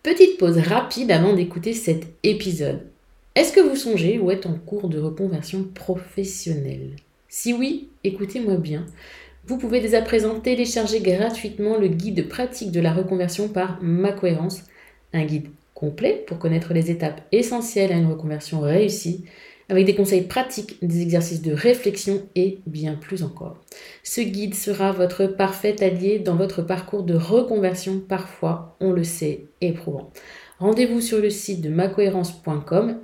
Petite pause rapide avant d'écouter cet épisode. Est-ce que vous songez ou êtes en cours de reconversion professionnelle? Si oui, écoutez-moi bien. Vous pouvez dès à présent télécharger gratuitement le guide pratique de la reconversion par Ma Cohérence, un guide complet pour connaître les étapes essentielles à une reconversion réussie, avec des conseils pratiques, des exercices de réflexion et bien plus encore. Ce guide sera votre parfait allié dans votre parcours de reconversion parfois, on le sait, éprouvant. Rendez-vous sur le site de macohérence.com,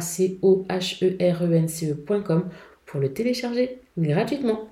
macohérence.com, pour le télécharger gratuitement.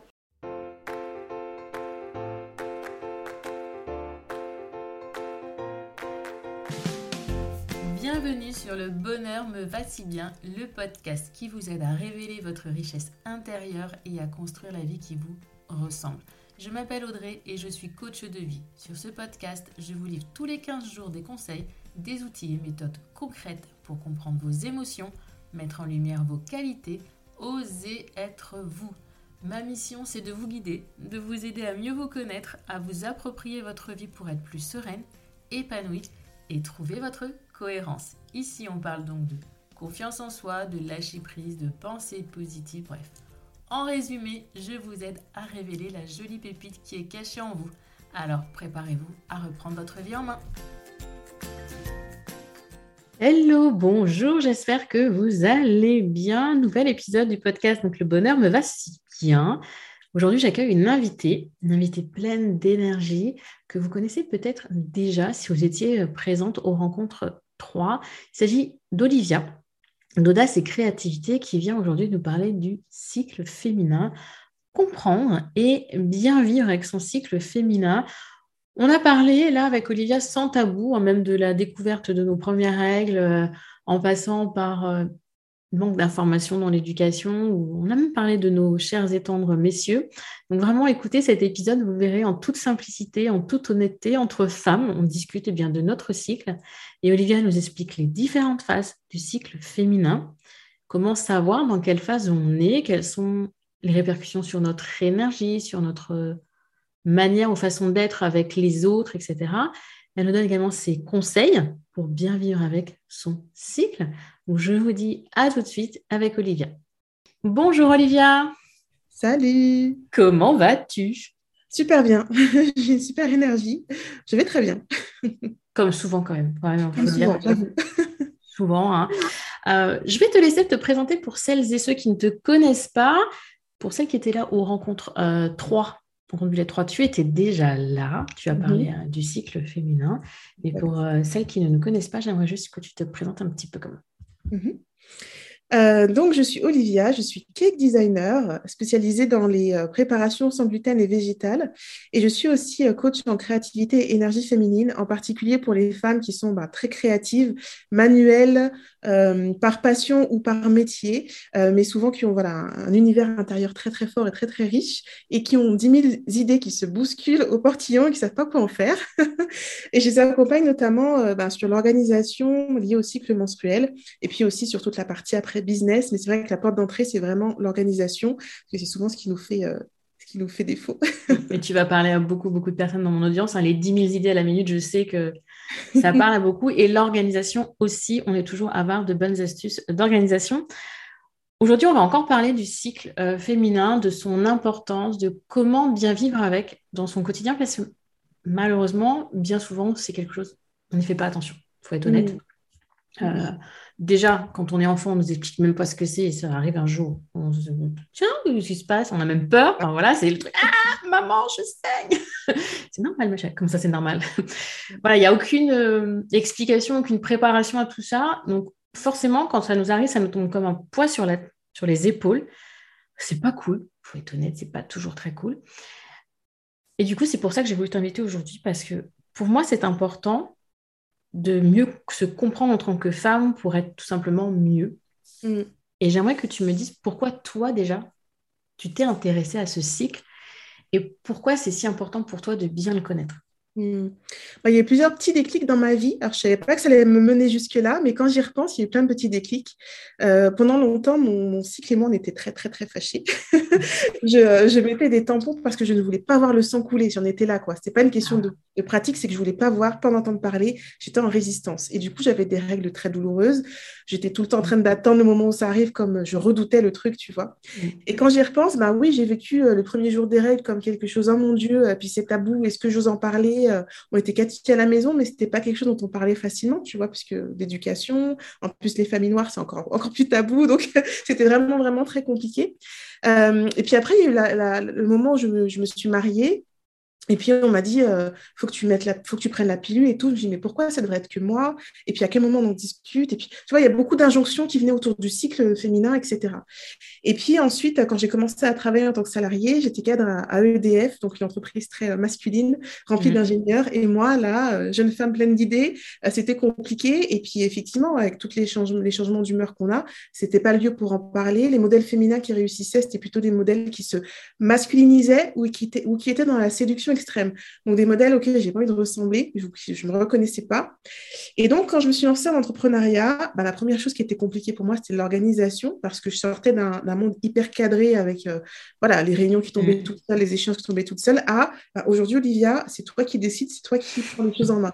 Bienvenue sur Le Bonheur me va si bien, le podcast qui vous aide à révéler votre richesse intérieure et à construire la vie qui vous ressemble. Je m'appelle Audrey et je suis coach de vie. Sur ce podcast, je vous livre tous les 15 jours des conseils, des outils et méthodes concrètes pour comprendre vos émotions, mettre en lumière vos qualités, oser être vous. Ma mission, c'est de vous guider, de vous aider à mieux vous connaître, à vous approprier votre vie pour être plus sereine, épanouie et trouver votre cohérence. Ici, on parle donc de confiance en soi, de lâcher prise, de pensée positive, bref. En résumé, je vous aide à révéler la jolie pépite qui est cachée en vous. Alors, préparez-vous à reprendre votre vie en main. Hello, bonjour, j'espère que vous allez bien. Nouvel épisode du podcast, donc Le Bonheur me va si bien. Aujourd'hui, j'accueille une invitée pleine d'énergie que vous connaissez peut-être déjà si vous étiez présente aux rencontres 3. Il s'agit d'Olivia, d'Audace et Créativité, qui vient aujourd'hui nous parler du cycle féminin, comprendre et bien vivre avec son cycle féminin. On a parlé là avec Olivia sans tabou, même de la découverte de nos premières règles, en passant par manque d'informations dans l'éducation, où on a même parlé de nos chers et tendres messieurs. Donc vraiment, écoutez cet épisode, vous verrez en toute simplicité, en toute honnêteté, entre femmes, on discute bien de notre cycle. Et Olivia nous explique les différentes phases du cycle féminin, comment savoir dans quelle phase on est, quelles sont les répercussions sur notre énergie, sur notre manière ou façon d'être avec les autres, etc. Elle nous donne également ses conseils pour bien vivre avec son cycle. Donc, je vous dis à tout de suite avec Olivia. Bonjour Olivia. Salut! Comment vas-tu? Super bien, j'ai une super énergie, je vais très bien, Comme souvent quand même, il faut comme le dire souvent, j'avoue. souvent. Hein. Je vais te laisser te présenter pour celles et ceux qui ne te connaissent pas. Pour celles qui étaient là aux rencontres 3, rencontre bullet 3, tu étais déjà là. Tu as parlé Mhm. du cycle féminin. Mais pour celles qui ne nous connaissent pas, j'aimerais juste que tu te présentes un petit peu comme. Mhm. Donc, je suis Olivia, je suis cake designer spécialisée dans les préparations sans gluten et végétales. Et je suis aussi coach en créativité et énergie féminine, en particulier pour les femmes qui sont très créatives, manuelles, par passion ou par métier, mais souvent qui ont un univers intérieur très très fort et très très riche et qui ont 10 000 idées qui se bousculent au portillon et qui ne savent pas quoi en faire. Et je les accompagne notamment sur l'organisation liée au cycle menstruel et puis aussi sur toute la partie après business. Mais c'est vrai que la porte d'entrée, c'est vraiment l'organisation, parce que c'est souvent ce qui nous fait défaut. Et tu vas parler à beaucoup, beaucoup de personnes dans mon audience. Hein, les 10 000 idées à la minute, je sais que ça parle à beaucoup. Et l'organisation aussi, on est toujours avare de bonnes astuces d'organisation. Aujourd'hui, on va encore parler du cycle féminin, de son importance, de comment bien vivre avec dans son quotidien, parce que malheureusement, bien souvent, c'est quelque chose, on n'y fait pas attention, il faut être honnête. Mm. Euh, Déjà, quand on est enfant, on nous explique même pas ce que c'est, et ça arrive un jour, on se dit, tiens, qu'est-ce qui se passe? On a même peur, enfin voilà, c'est le truc, ah, maman, je saigne! C'est normal, machin, comme ça, c'est normal. Voilà, il n'y a aucune explication, aucune préparation à tout ça, donc forcément, quand ça nous arrive, ça nous tombe comme un poids sur les épaules. C'est pas cool, il faut être honnête, c'est pas toujours très cool. Et du coup, c'est pour ça que j'ai voulu t'inviter aujourd'hui, parce que pour moi, c'est important de mieux se comprendre en tant que femme pour être tout simplement mieux. Mm. Et j'aimerais que tu me dises pourquoi toi déjà, tu t'es intéressée à ce cycle et pourquoi c'est si important pour toi de bien le connaître. Hmm. Il y a eu plusieurs petits déclics dans ma vie. Alors, je ne savais pas que ça allait me mener jusque-là, mais quand j'y repense, il y a eu plein de petits déclics. Pendant longtemps, mon cycle et moi, on était très, très, très fâchés. Je mettais des tampons parce que je ne voulais pas voir le sang couler. J'en étais là, quoi. Ce n'était pas une question de pratique, c'est que je ne voulais pas voir, pas m'entendre parler. J'étais en résistance. Et du coup, j'avais des règles très douloureuses. J'étais tout le temps en train d'attendre le moment où ça arrive, comme je redoutais le truc, tu vois. Et quand j'y repense, bah oui, j'ai vécu le premier jour des règles comme quelque chose, oh mon Dieu, puis c'est tabou, est-ce que j'ose en parler? On était quatre filles à la maison, mais c'était pas quelque chose dont on parlait facilement, tu vois, puisque l'éducation, en plus les familles noires, c'est encore plus tabou, donc c'était vraiment, vraiment très compliqué. Et puis après, il y a eu le moment où je me suis mariée. Et puis on m'a dit, faut que faut que tu prennes la pilule et tout. Je me dis, mais pourquoi ça devrait être que moi? Et puis à quel moment on en discute? Et puis, tu vois, il y a beaucoup d'injonctions qui venaient autour du cycle féminin, etc. Et puis ensuite, quand j'ai commencé à travailler en tant que salariée, j'étais cadre à EDF, donc une entreprise très masculine, remplie Mhm. d'ingénieurs. Et moi, là, jeune femme pleine d'idées, c'était compliqué. Et puis effectivement, avec tous les changements d'humeur qu'on a, c'était pas le lieu pour en parler. Les modèles féminins qui réussissaient, c'était plutôt des modèles qui se masculinisaient ou qui étaient dans la séduction extrême. Donc des modèles auxquels j'ai pas envie de ressembler, je ne me reconnaissais pas. Et donc, quand je me suis lancée en entrepreneuriat, bah, la première chose qui était compliquée pour moi, c'était l'organisation, parce que je sortais d'un monde hyper cadré avec voilà, les réunions qui tombaient Mhm. toutes seules, les échéances qui tombaient toutes seules, à bah, aujourd'hui, Olivia, c'est toi qui décides, c'est toi qui prends les choses en main.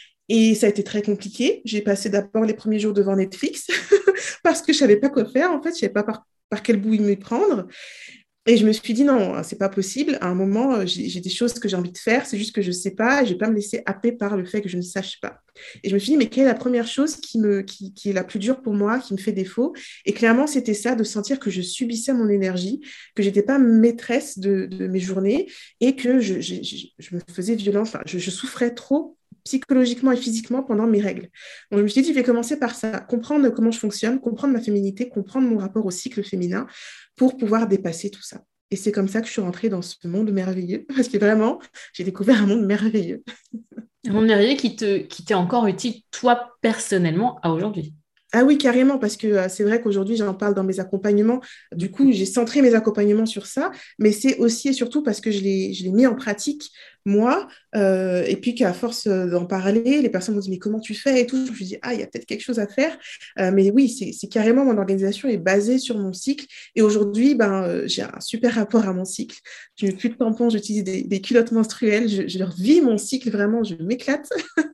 Et ça a été très compliqué. J'ai passé d'abord les premiers jours devant Netflix parce que je ne savais pas quoi faire. En fait, je ne savais pas par quel bout me prendre. Et je me suis dit, non, c'est pas possible. À un moment, j'ai des choses que j'ai envie de faire, c'est juste que je ne sais pas, et je ne vais pas me laisser happer par le fait que je ne sache pas. Et je me suis dit, mais quelle est la première chose qui est la plus dure pour moi, qui me fait défaut? Et clairement, c'était ça, de sentir que je subissais mon énergie, que je n'étais pas maîtresse de mes journées et que je me faisais violence, enfin, je souffrais trop psychologiquement et physiquement pendant mes règles. Donc, je me suis dit, je vais commencer par ça, comprendre comment je fonctionne, comprendre ma féminité, comprendre mon rapport au cycle féminin pour pouvoir dépasser tout ça. Et c'est comme ça que je suis rentrée dans ce monde merveilleux, parce que vraiment, j'ai découvert un monde merveilleux. Un monde merveilleux qui t'est encore utile, toi, personnellement, à aujourd'hui. Ah oui, carrément, parce que c'est vrai qu'aujourd'hui, j'en parle dans mes accompagnements. Du coup, j'ai centré mes accompagnements sur ça, mais c'est aussi et surtout parce que je l'ai mis en pratique, moi, et puis qu'à force d'en parler, les personnes m'ont dit, mais comment tu fais et tout. Je me suis dit, ah, il y a peut-être quelque chose à faire. Mais oui, c'est carrément, mon organisation est basée sur mon cycle. Et aujourd'hui, ben, j'ai un super rapport à mon cycle. Je mets plus de tampons, j'utilise des culottes menstruelles, je vis mon cycle vraiment, je m'éclate.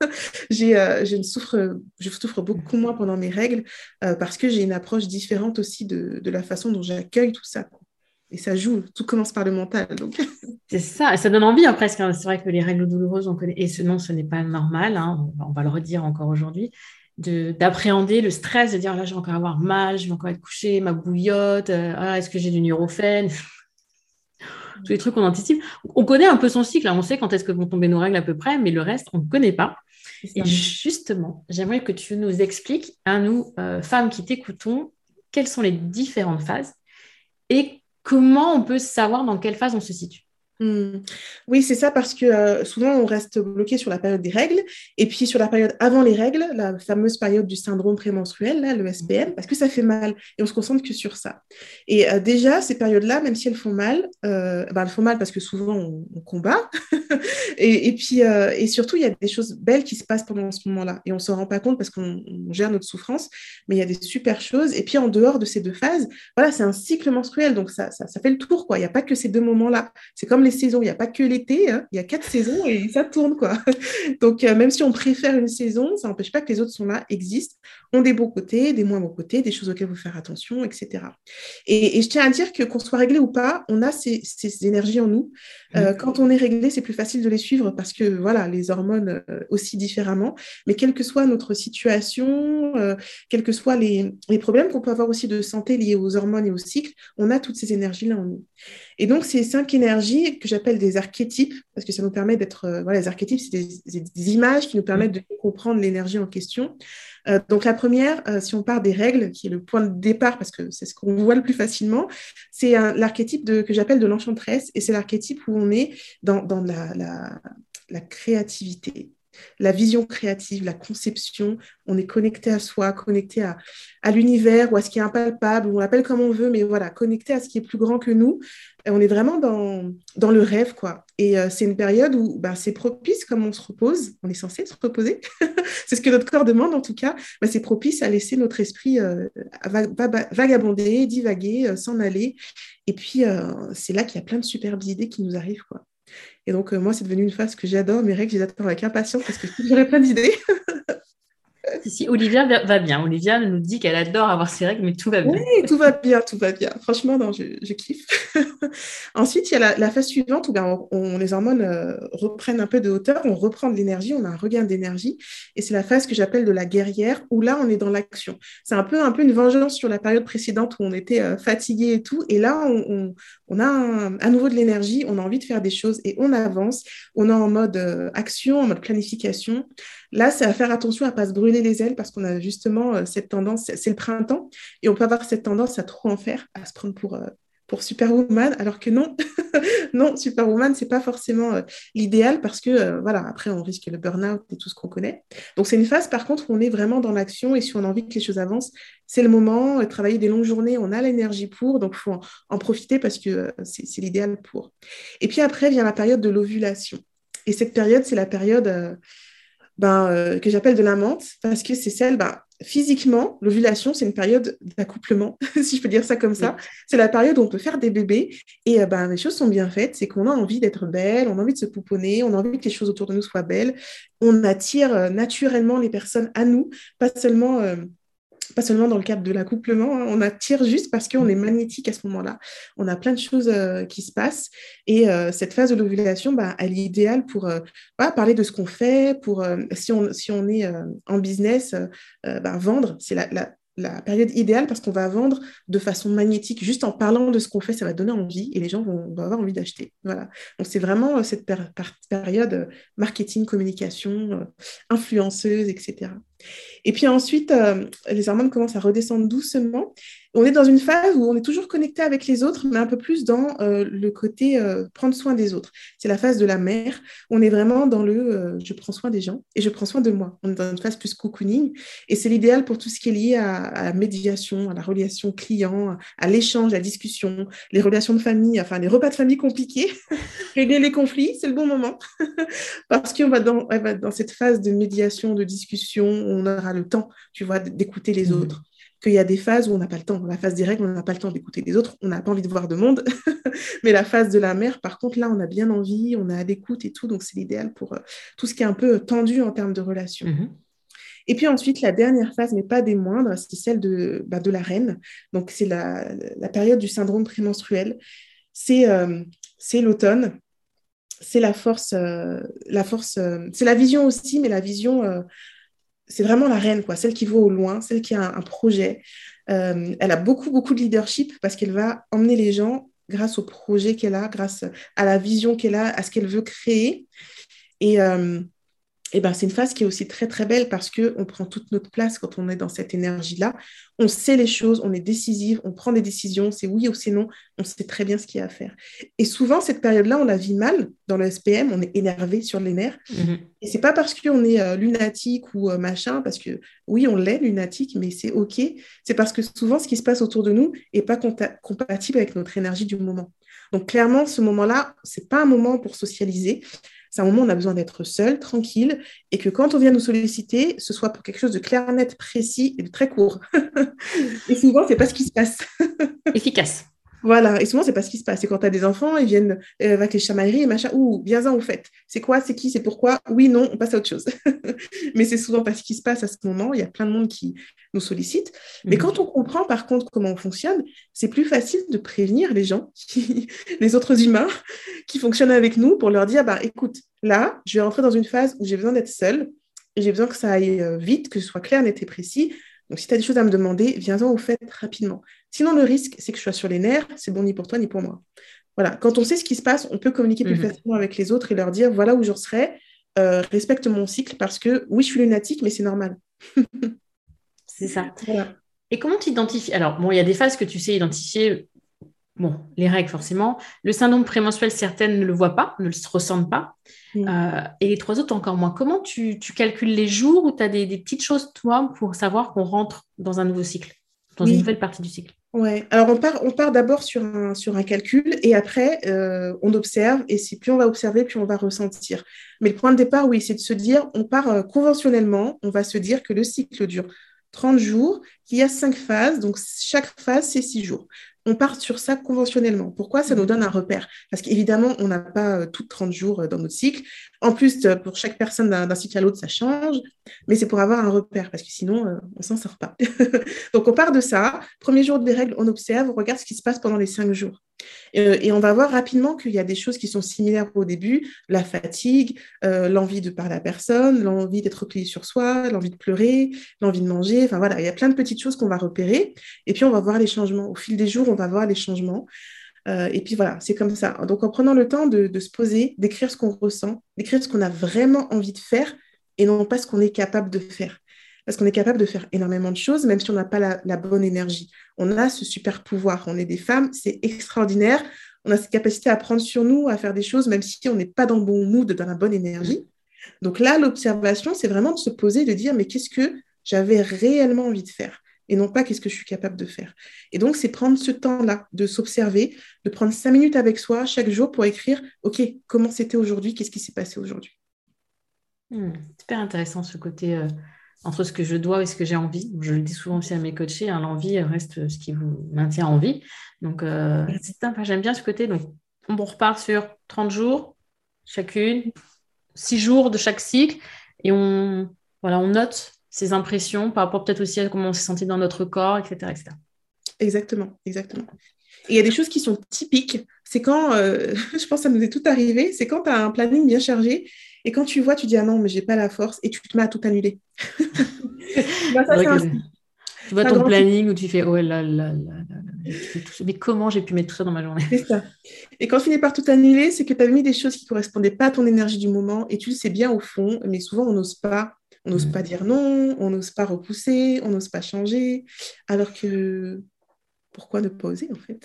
Je souffre beaucoup moins pendant mes règles parce que j'ai une approche différente aussi de la façon dont j'accueille tout ça, quoi. Et ça joue, tout commence par le mental. Donc. C'est ça, et ça donne envie hein, presque, hein. C'est vrai que les règles douloureuses, on connaît, et non, ce n'est pas normal, hein, on va le redire encore aujourd'hui, d'appréhender le stress, de dire là, je vais encore avoir mal, je vais encore être couchée, ma bouillotte, est-ce que j'ai du Nurofen, tous les trucs qu'on anticipe. On connaît un peu son cycle, hein, on sait quand est-ce que vont tomber nos règles à peu près, mais le reste, on ne connaît pas. C'est Et ça. justement, j'aimerais que tu nous expliques, à nous, femmes qui t'écoutons, quelles sont les différentes phases et comment on peut savoir dans quelle phase on se situe. Hmm. Oui, c'est ça parce que souvent on reste bloqué sur la période des règles et puis sur la période avant les règles, la fameuse période du syndrome prémenstruel, là, le SPM, parce que ça fait mal et on se concentre que sur ça. Et déjà, ces périodes-là, même si elles font mal, ben, elles font mal parce que souvent on combat et puis et surtout il y a des choses belles qui se passent pendant ce moment-là et on ne s'en rend pas compte parce qu'on gère notre souffrance, mais il y a des super choses. Et puis en dehors de ces deux phases, voilà, c'est un cycle menstruel, donc ça fait le tour, quoi. Il n'y a pas que ces deux moments-là. C'est comme les saisons, il n'y a pas que l'été, hein. Il y a 4 saisons et ça tourne, quoi. Donc, même si on préfère une saison, ça n'empêche pas que les autres sont là, existent, ont des beaux côtés, des moins beaux côtés, des choses auxquelles il faut faire attention, etc. Et je tiens à dire que qu'on soit réglé ou pas, on a ces énergies en nous. Quand on est réglé, c'est plus facile de les suivre parce que voilà, les hormones aussi différemment. Mais quelle que soit notre situation, quels que soient les problèmes qu'on peut avoir aussi de santé liés aux hormones et au cycle, on a toutes ces énergies-là en nous. Et donc, ces 5 énergies que j'appelle des archétypes, parce que ça nous permet d'être... voilà, les archétypes, c'est des images qui nous permettent de comprendre l'énergie en question. Donc, la première, si on part des règles, qui est le point de départ, parce que c'est ce qu'on voit le plus facilement, c'est l'archétype que j'appelle de l'enchanteresse, et c'est l'archétype où on est dans la créativité. la vision créative, la conception. On est connecté à soi, connecté à l'univers ou à ce qui est impalpable, ou on l'appelle comme on veut, mais voilà, connecté à ce qui est plus grand que nous. Et on est vraiment dans le rêve, quoi. Et c'est une période où ben, c'est propice, comme on se repose, on est censé se reposer. C'est ce que notre corps demande, en tout cas. Ben, c'est propice à laisser notre esprit vagabonder, divaguer, s'en aller. Et puis, c'est là qu'il y a plein de superbes idées qui nous arrivent, quoi. Et donc, moi, c'est devenu une phase que j'adore, mes règles, je les attends avec impatience parce que j'aurais plein d'idées. Si, Olivia va bien. Olivia nous dit qu'elle adore avoir ses règles, mais tout va Oui, bien. tout va bien, tout va bien. Franchement, non, je kiffe. Ensuite, il y a la phase suivante où ben, les hormones reprennent un peu de hauteur, on reprend de l'énergie, on a un regain d'énergie. Et c'est la phase que j'appelle de la guerrière, où là, on est dans l'action. C'est un peu une vengeance sur la période précédente où on était fatigué et tout. Et là, on a à nouveau de l'énergie, on a envie de faire des choses et on avance. On est en mode action, en mode planification. Là, c'est à faire attention à ne pas se brûler les ailes parce qu'on a justement cette tendance, c'est le printemps, et on peut avoir cette tendance à trop en faire, à se prendre pour Superwoman, alors que non, non, Superwoman, c'est pas forcément l'idéal parce que, voilà, après, on risque le burn-out et tout ce qu'on connaît. Donc, c'est une phase, par contre, où on est vraiment dans l'action et si on a envie que les choses avancent, c'est le moment. Travailler des longues journées, on a l'énergie pour, donc il faut en profiter parce que c'est l'idéal pour. Et puis après vient la période de l'ovulation. Et cette période, c'est la période que j'appelle de la menthe, parce que c'est celle, physiquement, l'ovulation, c'est une période d'accouplement, si je peux dire ça comme ça. Oui. C'est la période où on peut faire des bébés et les choses sont bien faites, c'est qu'on a envie d'être belle, on a envie de se pouponner, on a envie que les choses autour de nous soient belles. On attire naturellement les personnes à nous, pas seulement... pas seulement dans le cadre de l'accouplement, hein, on attire juste parce qu'on est magnétique à ce moment-là. On a plein de choses qui se passent et cette phase de l'ovulation, elle est idéale pour parler de ce qu'on fait, pour si on est en business, vendre, c'est la période idéale parce qu'on va vendre de façon magnétique. Juste en parlant de ce qu'on fait, ça va donner envie et les gens vont avoir envie d'acheter. Voilà. Donc c'est vraiment cette période marketing, communication, influenceuse, etc. Et puis ensuite, les hormones commencent à redescendre doucement. On est dans une phase où on est toujours connecté avec les autres, mais un peu plus dans le côté prendre soin des autres. C'est la phase de la mère. On est vraiment dans le je prends soin des gens et je prends soin de moi. On est dans une phase plus cocooning. Et c'est l'idéal pour tout ce qui est lié à la médiation, à la relation client, à l'échange, à la discussion, les relations de famille, enfin les repas de famille compliqués, régler les conflits, c'est le bon moment. Parce qu'on va dans cette phase de médiation, de discussion, on aura le temps, tu vois, d'écouter les autres. Qu'il y a des phases où on n'a pas le temps. La phase des règles, on n'a pas le temps d'écouter les autres, on n'a pas envie de voir de monde. Mais la phase de la mère, par contre, là, on a bien envie, on est à l'écoute et tout. Donc, c'est l'idéal pour tout ce qui est un peu tendu en termes de relations. Mhm. Et puis ensuite, la dernière phase, mais pas des moindres, c'est celle de la reine. Donc, c'est la période du syndrome prémenstruel. C'est l'automne. C'est c'est la vision aussi, mais la vision, c'est vraiment la reine, quoi, celle qui va au loin, celle qui a un projet. Elle a beaucoup, beaucoup de leadership parce qu'elle va emmener les gens grâce au projet qu'elle a, grâce à la vision qu'elle a, à ce qu'elle veut créer. Et, c'est une phase qui est aussi très, très belle parce qu'on prend toute notre place quand on est dans cette énergie-là. On sait les choses, on est décisive, on prend des décisions, c'est oui ou c'est non, on sait très bien ce qu'il y a à faire. Et souvent, cette période-là, on la vit mal dans le SPM, on est énervé sur les nerfs. Et c'est pas parce qu'on est lunatique ou machin, parce que oui, on l'est lunatique, mais c'est OK. C'est parce que souvent, ce qui se passe autour de nous n'est pas compatible avec notre énergie du moment. Donc clairement, ce moment-là, c'est pas un moment pour socialiser. C'est un moment où on a besoin d'être seul, tranquille, et que quand on vient nous solliciter, ce soit pour quelque chose de clair, net, précis et de très court. Et souvent, c'est pas ce qui se passe. Efficace. Voilà, et souvent, c'est pas ce qui se passe. C'est quand tu as des enfants, ils viennent avec les chamailleries et machin. Ouh, viens-en au fait. C'est quoi, c'est qui, c'est pourquoi? Oui, non, on passe à autre chose. Mais c'est souvent pas ce qui se passe à ce moment. Il y a plein de monde qui nous sollicite. Mais quand on comprend, par contre, comment on fonctionne, c'est plus facile de prévenir les gens, les autres humains qui fonctionnent avec nous pour leur dire, écoute, là, je vais rentrer dans une phase où j'ai besoin d'être seule et j'ai besoin que ça aille vite, que ce soit clair, net et précis. Donc, si tu as des choses à me demander, viens-en au fait rapidement. Sinon, le risque, c'est que je sois sur les nerfs, c'est bon ni pour toi ni pour moi. Voilà, quand on sait ce qui se passe, on peut communiquer plus facilement avec les autres et leur dire, voilà où j'en serai, respecte mon cycle parce que oui, je suis lunatique, mais c'est normal. C'est ça. Voilà. Et comment tu identifies? Alors, bon, il y a des phases que tu sais identifier bon, les règles forcément. Le syndrome prémenstruel, certaines ne le voient pas, ne le ressentent pas. Mm. Et les trois autres encore moins. Comment tu calcules les jours ou tu as des petites choses, toi, pour savoir qu'on rentre dans un nouveau cycle, dans une Oui, nouvelle partie du cycle? ouais. Alors on part d'abord sur un calcul et après on observe et plus on va observer, plus on va ressentir. Mais le point de départ, oui, c'est de se dire, on part conventionnellement, on va se dire que le cycle dure 30 jours, qu'il y a 5 phases, donc chaque phase, c'est 6 jours. On part sur ça conventionnellement. Pourquoi? Ça nous donne un repère. Parce qu'évidemment, on n'a pas tout 30 jours dans notre cycle. En plus, pour chaque personne d'un cycle à l'autre, ça change. Mais c'est pour avoir un repère, parce que sinon, on s'en sort pas. Donc, on part de ça. Premier jour des règles, on observe, on regarde ce qui se passe pendant les 5 jours. Et on va voir rapidement qu'il y a des choses qui sont similaires au début, la fatigue, l'envie de parler à personne, l'envie d'être replié sur soi, l'envie de pleurer, l'envie de manger. Enfin voilà, il y a plein de petites choses qu'on va repérer. Et puis, on va voir les changements. Au fil des jours, on va voir les changements. Et puis voilà, c'est comme ça. Donc, en prenant le temps de se poser, d'écrire ce qu'on ressent, d'écrire ce qu'on a vraiment envie de faire et non pas ce qu'on est capable de faire. Parce qu'on est capable de faire énormément de choses, même si on n'a pas la bonne énergie. On a ce super pouvoir. On est des femmes, c'est extraordinaire. On a cette capacité à prendre sur nous, à faire des choses, même si on n'est pas dans le bon mood, dans la bonne énergie. Donc là, l'observation, c'est vraiment de se poser, de dire, mais qu'est-ce que j'avais réellement envie de faire? Et non pas qu'est-ce que je suis capable de faire. Et donc, c'est prendre ce temps-là, de s'observer, de prendre 5 minutes avec soi chaque jour pour écrire, OK, comment c'était aujourd'hui? Qu'est-ce qui s'est passé aujourd'hui? Super intéressant ce côté entre ce que je dois et ce que j'ai envie. Je le dis souvent aussi à mes coachés, hein, l'envie reste ce qui vous maintient en vie. Donc, j'aime bien ce côté. Donc, on repart sur 30 jours chacune, 6 jours de chaque cycle et on note ses impressions par rapport peut-être aussi à comment on s'est senti dans notre corps, etc., etc. Exactement, exactement. Et il y a des choses qui sont typiques. C'est quand, je pense que ça nous est tout arrivé, c'est quand tu as un planning bien chargé et quand tu vois, tu dis, ah non, mais j'ai pas la force et tu te mets à tout annuler. Bah, C'est ça, vrai que c'est tu vois un ton grand type. planning où tu fais, oh là là là là là, j'ai fait tout ça. Mais comment j'ai pu mettre tout ça dans ma journée? C'est ça. Et quand tu finis par tout annuler, c'est que tu as mis des choses qui ne correspondaient pas à ton énergie du moment et tu le sais bien au fond, mais souvent on n'ose pas. On n'ose pas dire non, on n'ose pas repousser, on n'ose pas changer. Alors que pourquoi ne pas oser en fait?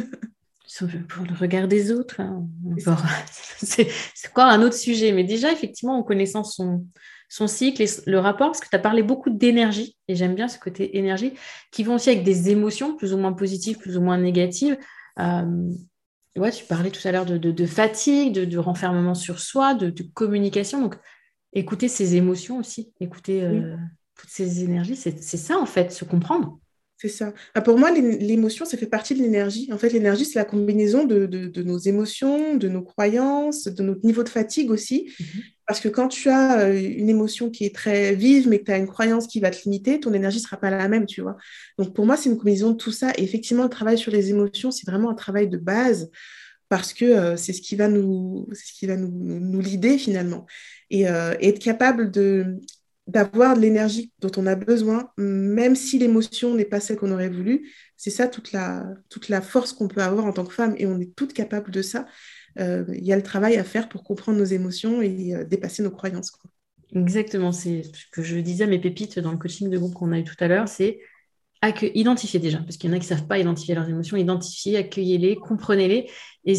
Pour le regard des autres, hein. C'est ça. C'est encore un autre sujet. Mais déjà, effectivement, en connaissant son cycle et le rapport, parce que tu as parlé beaucoup d'énergie, et j'aime bien ce côté énergie, qui vont aussi avec des émotions plus ou moins positives, plus ou moins négatives. Euh, ouais, tu parlais tout à l'heure de fatigue, de renfermement sur soi, de communication. Donc, écouter ses émotions aussi, écouter Oui. toutes ces énergies, c'est ça en fait, se comprendre. C'est ça. Ah, pour moi, l'émotion, ça fait partie de l'énergie. En fait, l'énergie, c'est la combinaison de nos émotions, de nos croyances, de notre niveau de fatigue aussi. Mhm. Parce que quand tu as une émotion qui est très vive, mais que tu as une croyance qui va te limiter, ton énergie ne sera pas la même, tu vois. Donc, pour moi, c'est une combinaison de tout ça. Et effectivement, le travail sur les émotions, c'est vraiment un travail de base parce que c'est ce qui va nous leader finalement. Et être capable d'avoir de l'énergie dont on a besoin, même si l'émotion n'est pas celle qu'on aurait voulu. C'est ça toute la force qu'on peut avoir en tant que femme, et on est toutes capables de ça. Il y a le travail à faire pour comprendre nos émotions et dépasser nos croyances, quoi. Exactement, c'est ce que je disais à mes pépites dans le coaching de groupe qu'on a eu tout à l'heure, c'est identifier déjà, parce qu'il y en a qui ne savent pas identifier leurs émotions, identifier, accueillez-les, comprenez-les, et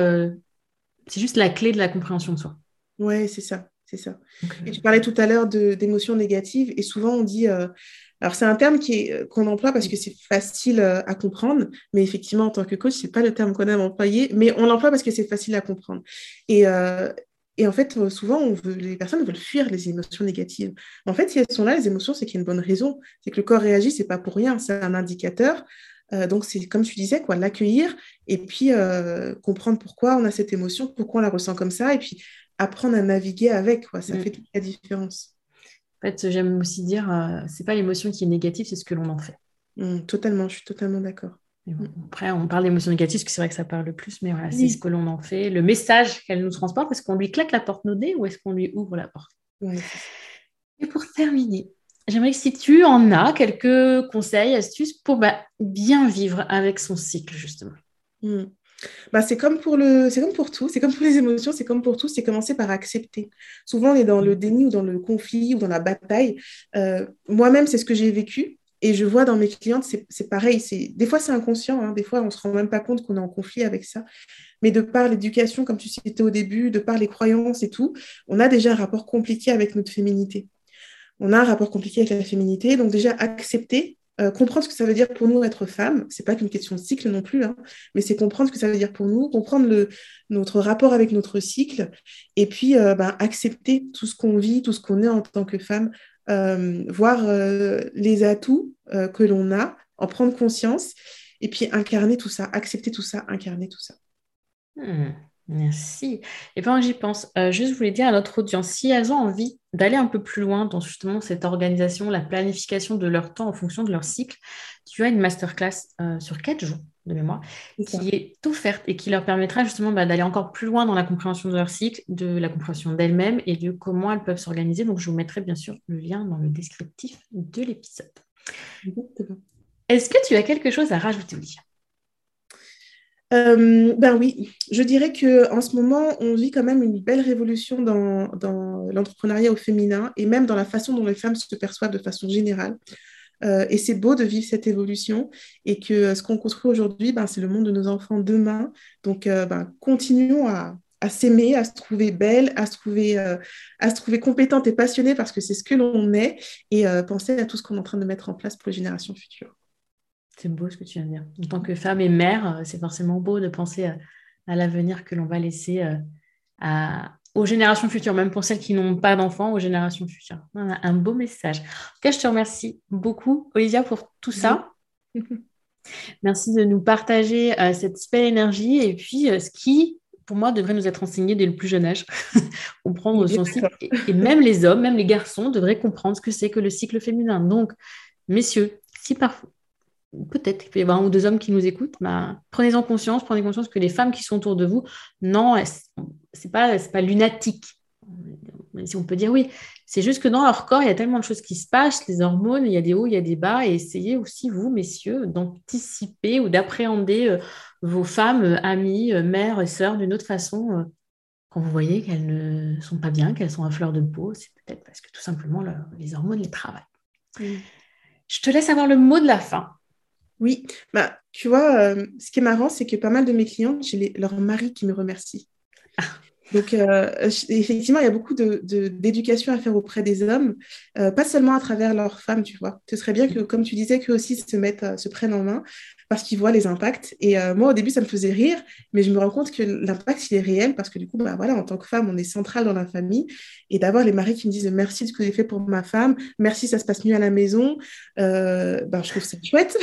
c'est juste la clé de la compréhension de soi. Ouais, c'est ça, c'est ça. Donc, Et tu parlais tout à l'heure d'émotions négatives, et souvent on dit, alors c'est un terme qu'on emploie parce que c'est facile à comprendre, mais effectivement en tant que coach, c'est pas le terme qu'on aime employer, mais on l'emploie parce que c'est facile à comprendre. Et, euh, et en fait, souvent, les personnes veulent fuir les émotions négatives. En fait, si elles sont là, les émotions, c'est qu'il y a une bonne raison. C'est que le corps réagit, c'est pas pour rien, c'est un indicateur. Donc, c'est comme tu disais, quoi, l'accueillir et puis comprendre pourquoi on a cette émotion, pourquoi on la ressent comme ça, et puis apprendre à naviguer avec, quoi. Ça fait mm. toute la différence. En fait, j'aime aussi dire, c'est pas l'émotion qui est négative, c'est ce que l'on en fait. Totalement, je suis totalement d'accord. Mais bon, Mm. après, on parle d'émotion négative parce que c'est vrai que ça parle le plus, mais voilà, c'est ce Oui, que l'on en fait, le message qu'elle nous transporte. Est-ce qu'on lui claque la porte au nez ou est-ce qu'on lui ouvre la porte? ouais, c'est ça. Et pour terminer, j'aimerais que si tu en as quelques conseils, astuces pour bien vivre avec son cycle, justement. Mm. Bah, c'est comme pour tout, c'est comme pour les émotions, c'est comme pour tout, c'est commencer par accepter. Souvent, on est dans le déni ou dans le conflit ou dans la bataille. Moi-même, c'est ce que j'ai vécu. Et je vois dans mes clientes, c'est pareil. Des fois, c'est inconscient. Hein, des fois, on ne se rend même pas compte qu'on est en conflit avec ça. Mais de par l'éducation, comme tu citais au début, de par les croyances et tout, on a déjà un rapport compliqué avec notre féminité. On a un rapport compliqué avec la féminité. Donc déjà, accepter, comprendre ce que ça veut dire pour nous être femme. C'est pas qu'une question de cycle non plus, hein, mais c'est comprendre ce que ça veut dire pour nous, comprendre notre rapport avec notre cycle, et puis accepter tout ce qu'on vit, tout ce qu'on est en tant que femme, voir les atouts que l'on a, en prendre conscience, et puis incarner tout ça, accepter tout ça, incarner tout ça. Merci. Et pendant que j'y pense, juste je voulais dire à notre audience, si elles ont envie d'aller un peu plus loin dans justement cette organisation, la planification de leur temps en fonction de leur cycle, tu as une masterclass sur 4 jours de mémoire C'est ça. qui est offerte et qui leur permettra justement d'aller encore plus loin dans la compréhension de leur cycle, de la compréhension d'elles-mêmes et de comment elles peuvent s'organiser. Donc, je vous mettrai bien sûr le lien dans le descriptif de l'épisode. Exactement. Est-ce que tu as quelque chose à rajouter, Olivia? Ben oui, je dirais que en ce moment, on vit quand même une belle révolution dans l'entrepreneuriat au féminin et même dans la façon dont les femmes se perçoivent de façon générale. Et c'est beau de vivre cette évolution et que ce qu'on construit aujourd'hui, ben, c'est le monde de nos enfants demain. Donc, continuons à s'aimer, à se trouver belle, à se trouver compétente et passionnée parce que c'est ce que l'on est et penser à tout ce qu'on est en train de mettre en place pour les générations futures. C'est beau ce que tu viens de dire. En tant que femme et mère, c'est forcément beau de penser à l'avenir que l'on va laisser aux générations futures, même pour celles qui n'ont pas d'enfants, aux générations futures. Voilà, un beau message. En tout cas, je te remercie beaucoup, Olivia, pour tout ça. Merci de nous partager cette belle énergie et puis ce qui, pour moi, devrait nous être enseigné dès le plus jeune âge, comprendre Oui, son cycle. d'accord. Et même les hommes, même les garçons devraient comprendre ce que c'est que le cycle féminin. Donc, messieurs, si parfois peut-être qu'il peut y avoir 1 ou 2 hommes qui nous écoutent, bah, prenez conscience que les femmes qui sont autour de vous, non, c'est pas lunatique. Même si on peut dire oui, c'est juste que dans leur corps, il y a tellement de choses qui se passent, les hormones, il y a des hauts, il y a des bas, et essayez aussi, vous, messieurs, d'anticiper ou d'appréhender vos femmes, amies, mères et sœurs d'une autre façon. Quand vous voyez qu'elles ne sont pas bien, qu'elles sont à fleur de peau, c'est peut-être parce que tout simplement les hormones les travaillent. Mm. Je te laisse avoir le mot de la fin. Oui, bah, tu vois, ce qui est marrant, c'est que pas mal de mes clientes, j'ai leur mari qui me remercie. Donc, effectivement, il y a beaucoup d'éducation à faire auprès des hommes, pas seulement à travers leurs femmes, tu vois. Ce serait bien que, comme tu disais, qu'eux aussi se prennent en main parce qu'ils voient les impacts. Et moi, au début, ça me faisait rire, mais je me rends compte que l'impact, il est réel parce que du coup, bah, voilà, en tant que femme, on est centrale dans la famille. Et d'avoir les maris qui me disent merci de ce que j'ai fait pour ma femme, merci, ça se passe mieux à la maison, ben, je trouve ça chouette.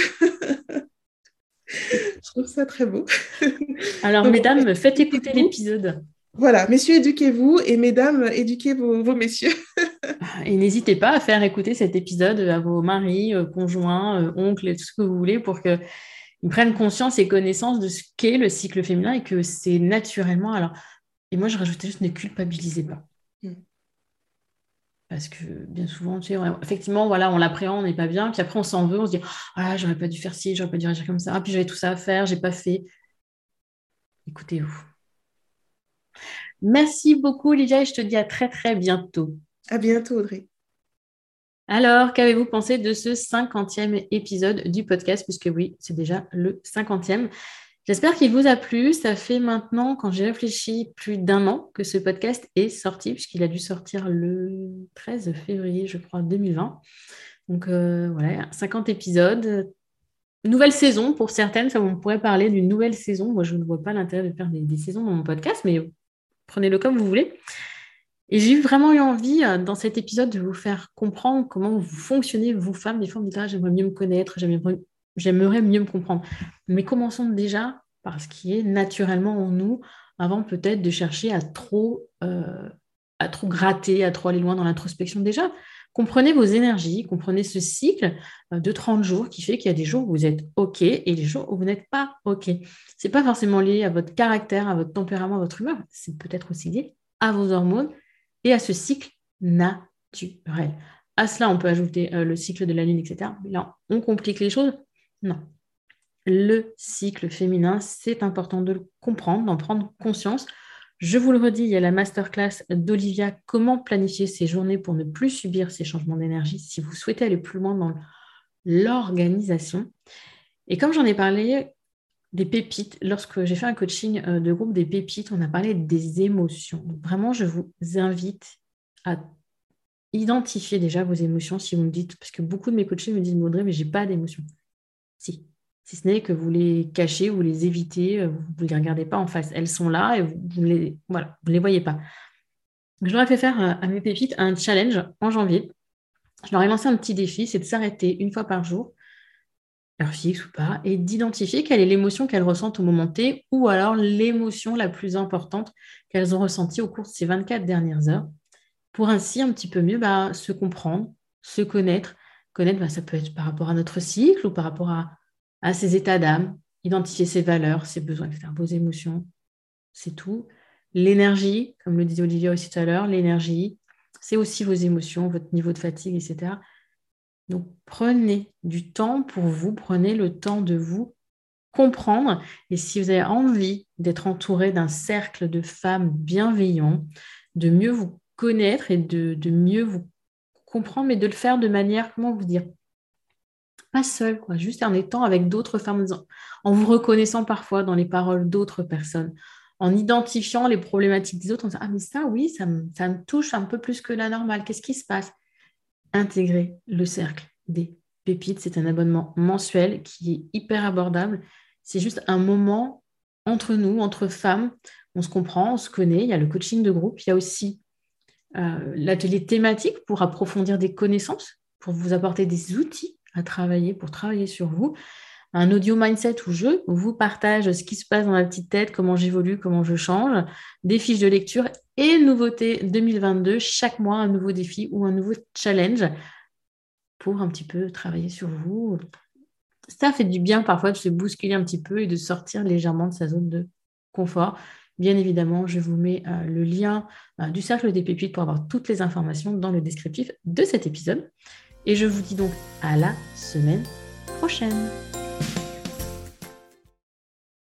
Je trouve ça très beau. Alors, Donc, mesdames, faites écouter éduquez-vous. l'épisode. Voilà, messieurs, éduquez-vous et mesdames, éduquez vos messieurs. Et n'hésitez pas à faire écouter cet épisode à vos maris, conjoints, oncles, et tout ce que vous voulez pour qu'ils prennent conscience et connaissance de ce qu'est le cycle féminin et que c'est naturellement. Alors, et moi, je rajoutais juste ne culpabilisez pas. Mm. Parce que bien souvent, tu sais, effectivement, voilà, on l'appréhende, on n'est pas bien. Puis après, on s'en veut, on se dit, ah, j'aurais pas dû faire ci, j'aurais pas dû réagir comme ça. Ah, puis j'avais tout ça à faire, j'ai pas fait. Écoutez-vous. Merci beaucoup, Olivia, et je te dis à très, très bientôt. À bientôt, Audrey. Alors, qu'avez-vous pensé de ce 50e épisode du podcast? Puisque oui, c'est déjà le 50e. J'espère qu'il vous a plu. Ça fait maintenant, quand j'ai réfléchi, plus d'1 an que ce podcast est sorti, puisqu'il a dû sortir le 13 février, je crois, 2020. Donc voilà, 50 épisodes. Nouvelle saison pour certaines, ça on pourrait parler d'une nouvelle saison. Moi, je ne vois pas l'intérêt de faire des saisons dans mon podcast, mais prenez-le comme vous voulez. Et j'ai vraiment eu envie, dans cet épisode, de vous faire comprendre comment vous fonctionnez, vous femmes. Des fois, on me dit, ah, j'aimerais mieux me connaître, j'aimerais mieux me comprendre. Mais commençons déjà par ce qui est naturellement en nous, avant peut-être de chercher à trop gratter, à trop aller loin dans l'introspection. Déjà, comprenez vos énergies, comprenez ce cycle de 30 jours qui fait qu'il y a des jours où vous êtes OK et des jours où vous n'êtes pas OK. Ce n'est pas forcément lié à votre caractère, à votre tempérament, à votre humeur. C'est peut-être aussi lié à vos hormones et à ce cycle naturel. À cela, on peut ajouter le cycle de la lune, etc. Mais là, on complique les choses. Non. Le cycle féminin, c'est important de le comprendre, d'en prendre conscience. Je vous le redis, il y a la masterclass d'Olivia, comment planifier ses journées pour ne plus subir ces changements d'énergie. Si vous souhaitez aller plus loin dans l'organisation. Et comme j'en ai parlé des pépites, lorsque j'ai fait un coaching de groupe des pépites, on a parlé des émotions. Donc, vraiment, je vous invite à identifier déjà vos émotions si vous me dites, parce que beaucoup de mes coachés me disent, Maudrey, mais j'ai pas d'émotions. Si ce n'est que vous les cachez, vous les évitez, vous ne les regardez pas en face. Elles sont là et vous ne les voyez pas. Je leur ai fait faire à mes pépites un challenge en janvier. Je leur ai lancé un petit défi, c'est de s'arrêter une fois par jour, heure fixe ou pas, et d'identifier quelle est l'émotion qu'elles ressentent au moment T ou alors l'émotion la plus importante qu'elles ont ressentie au cours de ces 24 dernières heures pour ainsi un petit peu mieux se comprendre, se connaître. Connaître, ça peut être par rapport à notre cycle ou par rapport à ses états d'âme, identifier ses valeurs, ses besoins, etc. Vos émotions, c'est tout. L'énergie, comme le disait Olivia aussi tout à l'heure, l'énergie, c'est aussi vos émotions, votre niveau de fatigue, etc. Donc, prenez du temps pour vous, prenez le temps de vous comprendre. Et si vous avez envie d'être entouré d'un cercle de femmes bienveillants, de mieux vous connaître et de mieux vous comprendre, mais de le faire de manière, comment vous dire, pas seul, quoi, juste en étant avec d'autres femmes, en vous reconnaissant parfois dans les paroles d'autres personnes, en identifiant les problématiques des autres, en disant, ah mais ça, oui, ça me touche un peu plus que la normale, qu'est-ce qui se passe? Intégrer le cercle des pépites, c'est un abonnement mensuel qui est hyper abordable, c'est juste un moment entre nous, entre femmes, on se comprend, on se connaît, il y a le coaching de groupe, il y a aussi l'atelier thématique pour approfondir des connaissances, pour vous apporter des outils à travailler, pour travailler sur vous. Un audio mindset où je vous partage ce qui se passe dans ma petite tête, comment j'évolue, comment je change, des fiches de lecture et nouveautés 2022, chaque mois un nouveau défi ou un nouveau challenge pour un petit peu travailler sur vous. Ça fait du bien parfois de se bousculer un petit peu et de sortir légèrement de sa zone de confort. Bien évidemment, je vous mets le lien du Cercle des Pépites pour avoir toutes les informations dans le descriptif de cet épisode. Et je vous dis donc à la semaine prochaine.